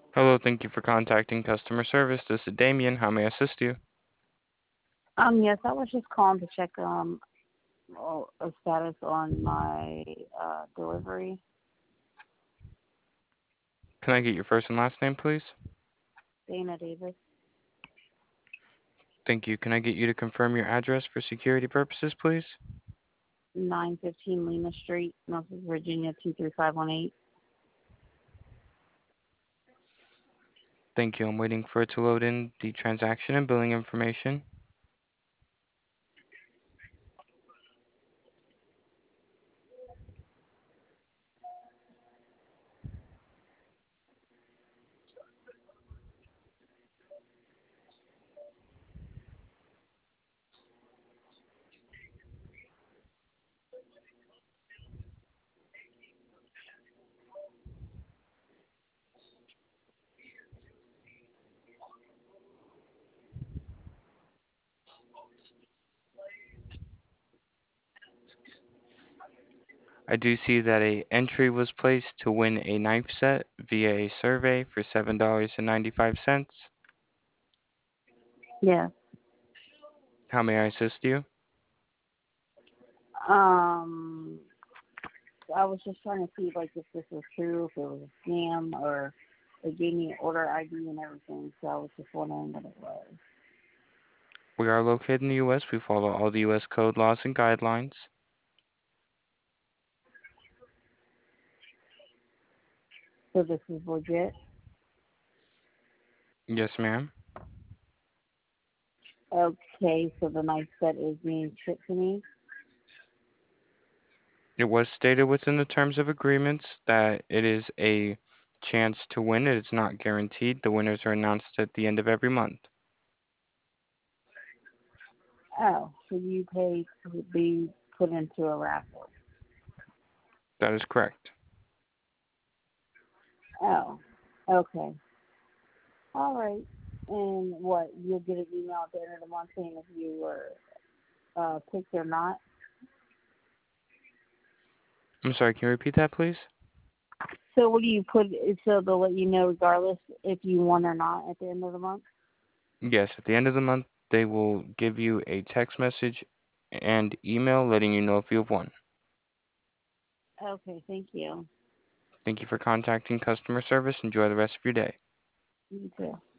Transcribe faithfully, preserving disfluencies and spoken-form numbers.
Hello, thank you for contacting customer service. This is Damien. How may I assist you? Um, yes, I was just calling to check um oh, a status on my uh delivery. Can I get your first and last name, please? Dana Davis, Thank you. Can I get you to confirm your address for security purposes, please? nine fifteen Lima Street, Norfolk, Virginia two three five one eight. Thank you. I'm waiting for it to load in the transaction and billing information. I do see that a entry was placed to win a knife set via a survey for seven dollars and ninety-five cents. Yes. How may I assist you? Um, I was just trying to see like if this was true, if it was a scam, or it gave me order I D and everything. So I was just wondering what it was. We are located in the U S. We follow all the U S code laws and guidelines. So this is legit. Yes, ma'am. Okay, so the knife set is being shipped to me. It was stated within the terms of agreements that it is a chance to win. It is not guaranteed. The winners are announced at the end of every month. Oh, so you pay to be put into a raffle. That is correct. Oh, okay. All right. And what, you'll get an email at the end of the month saying if you were uh, picked or not? I'm sorry, can you repeat that, please? So what do you put, so they'll let you know regardless if you won or not at the end of the month? Yes, at the end of the month, they will give you a text message and email letting you know if you have won. Okay, thank you. Thank you for contacting customer service. Enjoy the rest of your day. You too.